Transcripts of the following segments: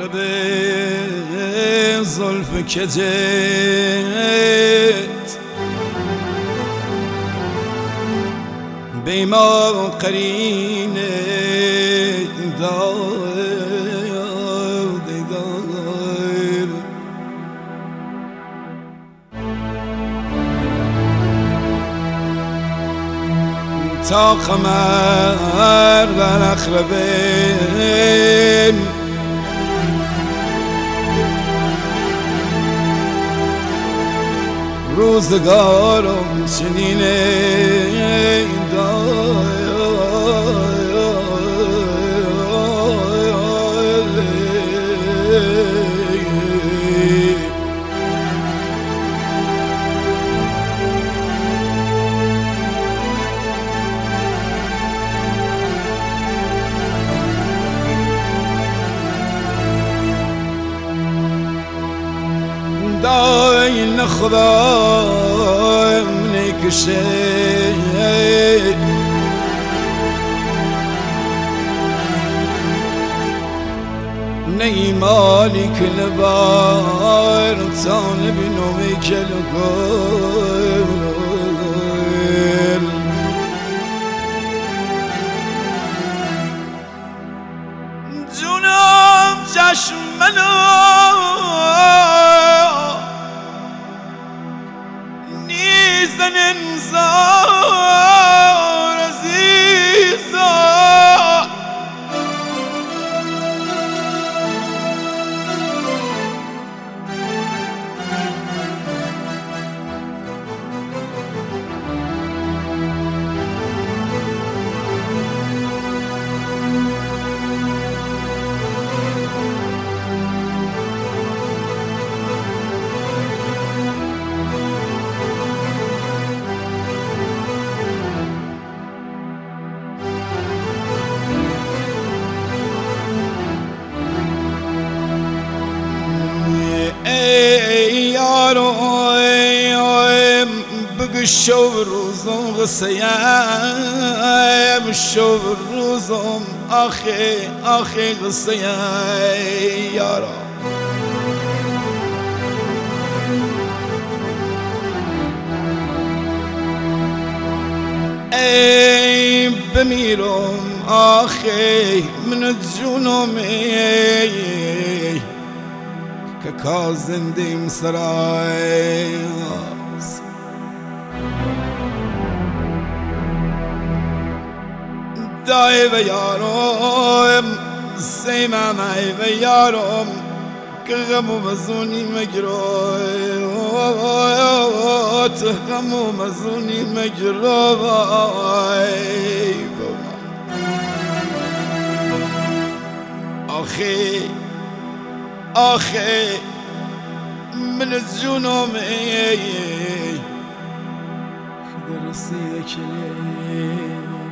مغرب زلف کجت بیما قرین دار تا قمر بر اخربین روزگارم چنین داین خدا نکشه نی مالک لبار تان بینومی کلو گل جونم چشم منو نیزن انزار عزیزا شو روزم غصيام شو روزم أخي غصيام يا رب أي بميرم أخي من الجنوم ككازن ديم سراي دای و یارم سیما مای و یارم که غم و مزونی مگروت غم و مزونی مگروت آخی من الجنوم درسی کلی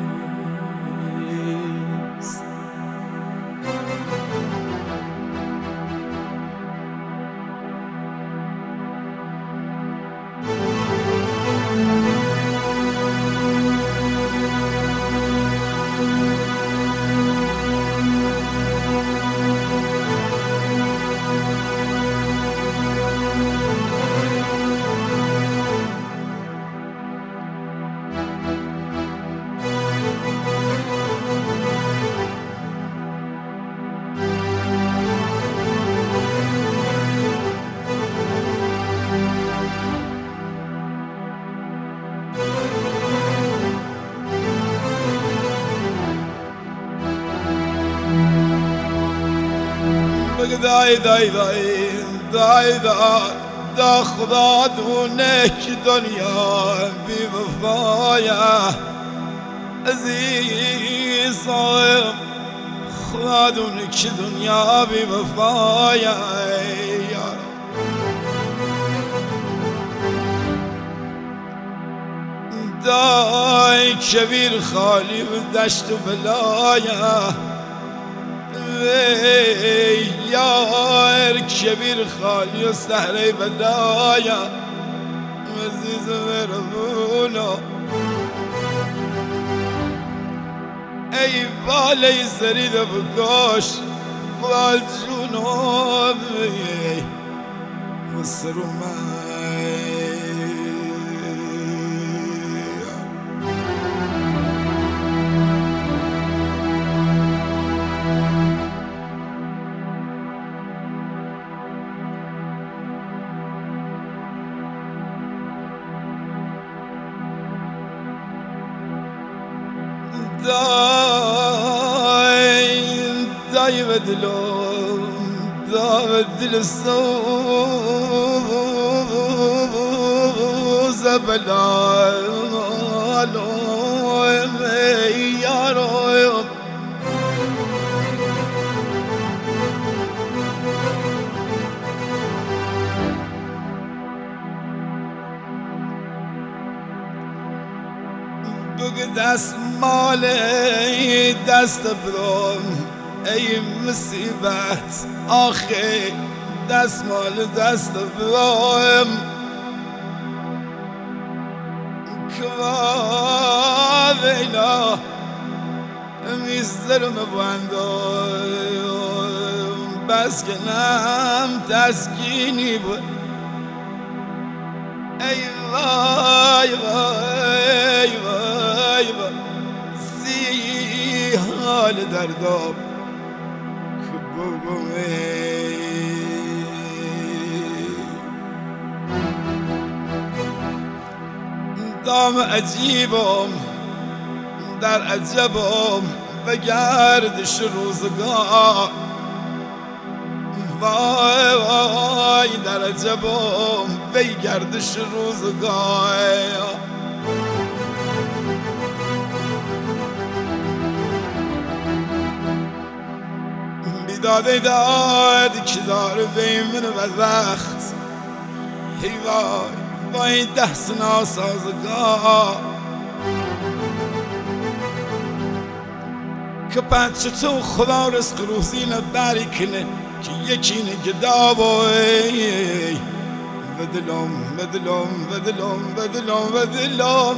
دا خدا دونك دنیا بی وفایا عزیزم خدا دونك دنیا بی وفایا دای کبیر خالی و دشت و بلایا یار کبیر خالی و سهره بلایا عزیز مرمونا ای بالی سرید بکاش خدا جون يارم مصر داي بدلوم بدل الصوز بلا يا رويم بقدس مالي دست بروم ای مصیبت آخه دست مال دست بروم کوا ویلا میزدرم بندم بس که نم تسکینی بود ای وای وای وای وای سی حال دردم دام عجیبم در عجبم و گردش روزگار وای وای در عجبم و گردش روزگار داده داد که داره به من بدبخت ای وای وای دست ناسازگار که پنچه تو خدا رزق روزی نبری کنه که یکی نگدا بای بدلم بدلم بدلم بدلم بدلم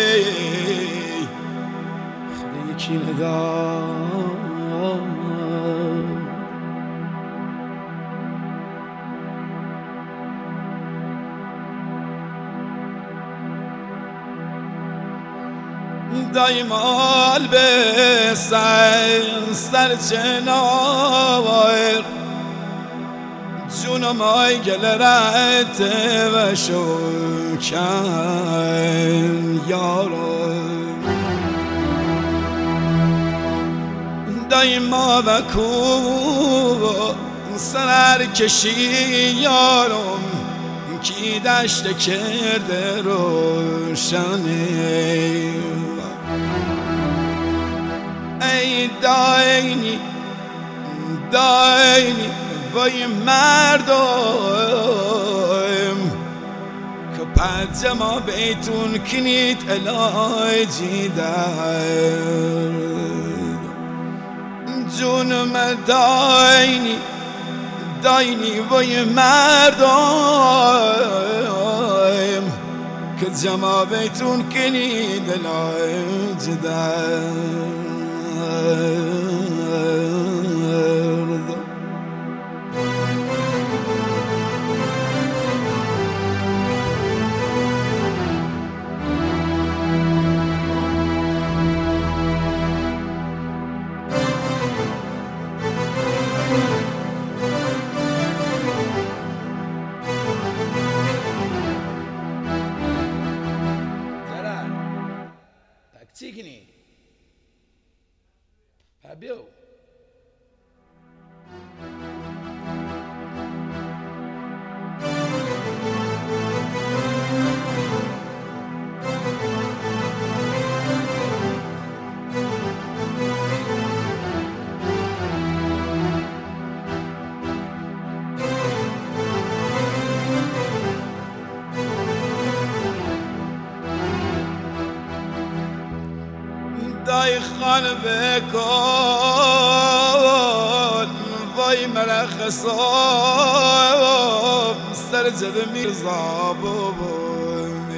خدا یکی ندا دایمال به سر چناور جونم آی گل رت و شوکن یارو دایما و کو سر کشی یارم کی دشت کرده روشنه ای داینی داینی وای مردم که پنجما بیتون کنید الهی جیدر جونم داینی داینی وای مردم که جما بیتون کنید الهی جیدر تكتيكني هبيو دای خان بکن وای مرخصاب سر جد میرزا بابونی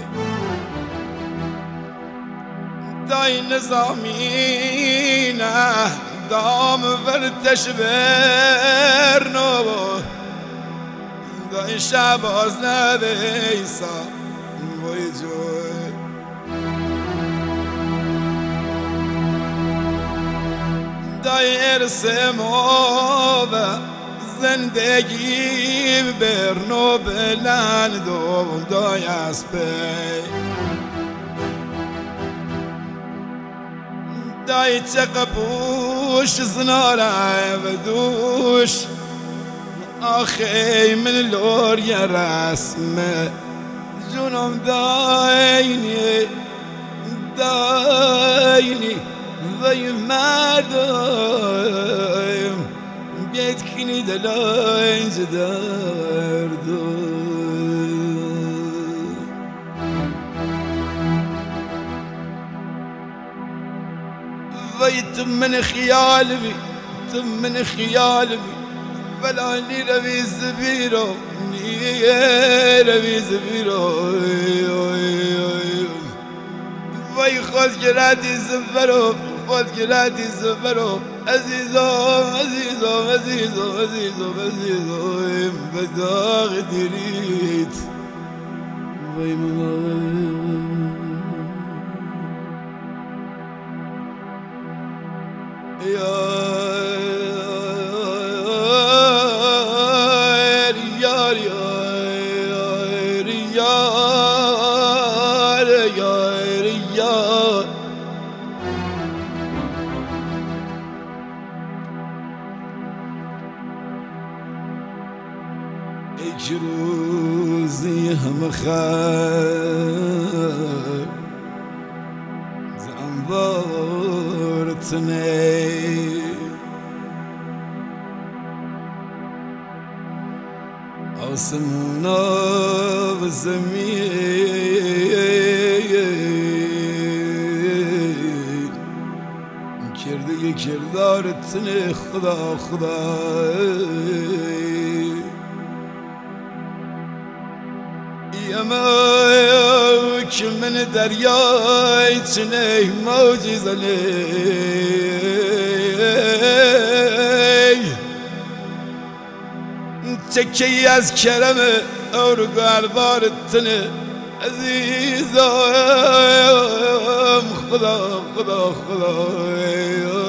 دای نظامی نه دام ورتش برنو شعباز ندیسا وای جوی دایر سما و زندگی برنو بلند و دای اسبی دای تقبوش زناره و دوش آخی من لور یا رسمه جونم داینی داینی وی مردم بیت کنی دلنج دردم وی تم من خیال بی تم من خیال بی ولا ني ربي زبيرو ني ربي زبيرو وي خود جراتي زبرو خود جراتي زبرو عزيزو عزيزو عزيزو عزيزو عزيزو بداغ دريت وي جروزي هم خير زنبارتني آسمونا و زمین کرده کردارتنی خدا خدا يماك من دریای چنه موجی زنی تکی از کرم اورگار بارتنه عزیزم خدا خدا خدا